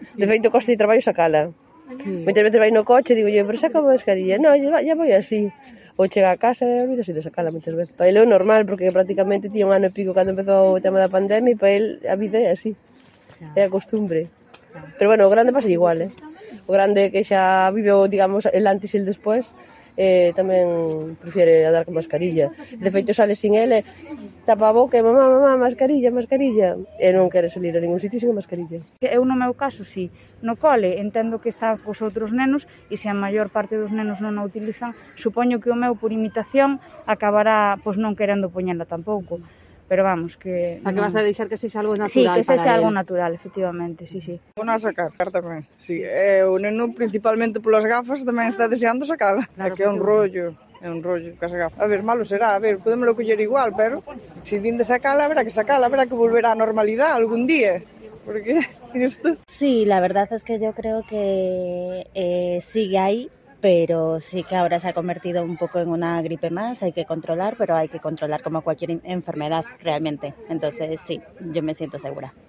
De feito, costa de traballo sacala. Sí. Moitas veces vai no coche e digo, pero saca a mascarilla. Non, ya voy así. Ou chega a casa e olvídase de sacala moitas veces. Para ele é normal, porque prácticamente tiña un ano e pico cando empezou o tema da pandemia e para ele a vida é así. É a costumbre. Pero bueno, o grande pasa igual, O grande que xa viveu, digamos, el antes e el despois, tamén prefiere andar con mascarilla. De feito, sale sin ele, tapa a boca e mamá, mascarilla, e non quere salir a ningún sitio sin mascarilla. Eu no meu caso, sí, no cole entendo que está cos outros nenos e se a maior parte dos nenos non a utilizan, supoño que o meu por imitación acabará non querendo poñela tampouco. Pero vamos, que... A que vas a deixar que sexa algo natural. Sí, que sexa para algo él. natural, efectivamente, sí. Vou a sacar tamén. Sí, o neno principalmente polas gafas tamén está deseando sacala. Claro, Que é un rollo cas gafas. A ver, malo será, podémolo coller igual, pero se din de sacala, habrá que volver á normalidade algún día. Porque isto... Sí, la verdad es que yo creo que sigue ahí, pero sí que ahora se ha convertido un poco en una gripe más, hay que controlar, pero hay que controlar como cualquier enfermedad realmente. Entonces sí, yo me siento segura.